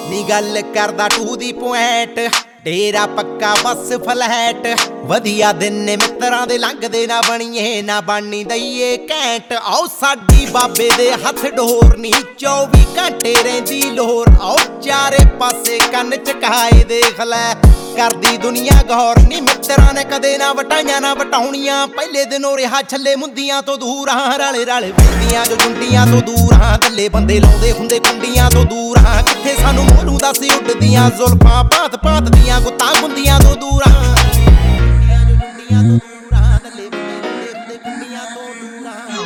ਨੀ ਗੱਲ ਕਰਦਾ ਟੂ ਦੀ ਪੁਆਇੰਟ डेरा पक्का बस फ्लैट वधिया दिन ने मित्रां दे लंघदे ना बणीए ना बानी दईए घैंट आओ साडी बाबे दे हथ डोर नी 24 घंटे रहिंदी लोर आओ चारे पासे कन्न चकाए देख लै करदी दुनिया गौर नी मित्रां ने कदे ना वटाइयां ना वटाउणियां पहले दिनों रिहा छल्ले मुंदियां तो दूर हां रले रले बैठियां जो जुंडियां तो दूर हां दल्ले बंदे लाउंदे हुंदे कुंडियां तो दूर हां किथे सानू मोनू दस उड्डदियां जुल्फां भात भात दियां गुत्तां गुंदियां तो दूर हां जुंडियां तो दूर हां दल्ले बंदे लाउंदे हुंदे कुंडियां तो दूर हां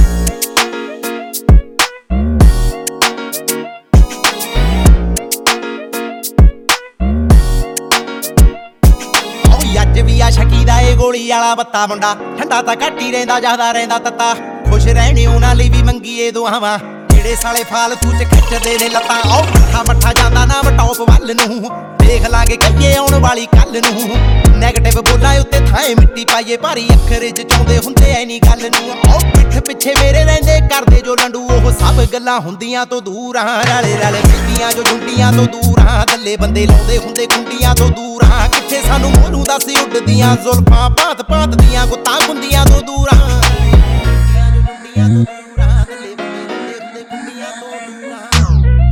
अज भी आ शकी दा ए गोली वाला बत्ता मुंडा ठंडा तां घट ही रहिंदा ज्यादा रहिंदा तत्ता खुश रहने उन्हां लई भी मंगीए दुआवां जेड़े साले फालतू च खिचदे ने लत्तां आओ मट्ठा मट्ठा जांदा ना टॉप वल नूं देख लांगे कहिए आउण वाली कल नूं नैगेटिव बोलां उत्ते थाए मिट्टी पाइए भारी अखर च चाहुंदे हुंदे ऐ नी गल नूं आओ पिठ पिछे मेरे रहिंदे करदे जो लंडू ओह सब गल्लां हुंदियां तो दूर हां रले रले बैठियां जो जुंडियां तो दूर हां दल्ले बंदे लाउंदे हुंदे कुंडियां तो दूर हां किथे सानू मोनू दस उड्डदियां जुल्फां भात भात दियां गुत्तां गुंदियां तो दूर हां जुंडियां तो दूर हां दल्ले बंदे लाउंदे हुंदे कुंडियां तो दूर हां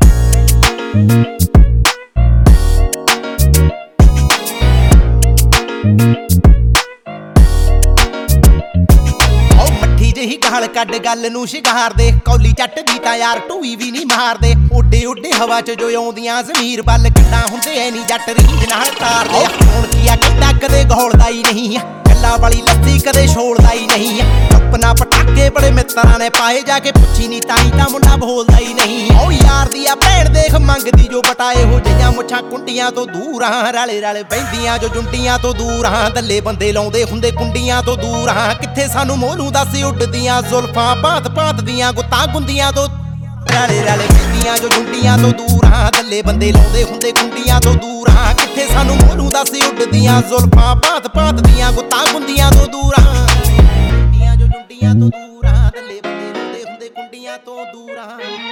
ही गल कड गल नूं शिगार दे कौली चट दी तां यार टूई भी नहीं मारदे उड्डे उड्डे हवा च जो आउंदियां ज़मीर बल किड्डां हुंदे ऐ नी जट रींज नाल तार दे हुण कीआ किड्डा कदे घोलदा ही नहीं गल्लां वाली लस्सी कदे छोड़दा ही नहीं अपना पटाके बड़े मित्रां ने पाए जाके पुछी नी ताई तां मुंडा बोलदा ही नहीं ओ यार दी आ भैण देख मंगदी जो बटाए हो जिहियां मुछां कुंडियां तो दूर हां रले रले बैंदियां जो जुंडियां तो दूर हां दल्ले बंदे लाउंदे हुंदे कुंडियां तो दूर हां किथे सानू मोनू दस उड्डदियां जुल्फां भात भात दियां गुत्तां गुंदियां तो रले रले बैंदियां जो जुंडियां तो दूर हां दल्ले बंदे लाउंदे हुंदे कुंडियां तो दूर हां किथे सानू मोनू दस उड्डदियां जुल्फां भात भात दियां गुत्तां गुंदियां तो दूर हां जो जुंडियां तो दूर हां दल्ले बंदे लाउंदे हुंदे कुंडियां तो दूर हां।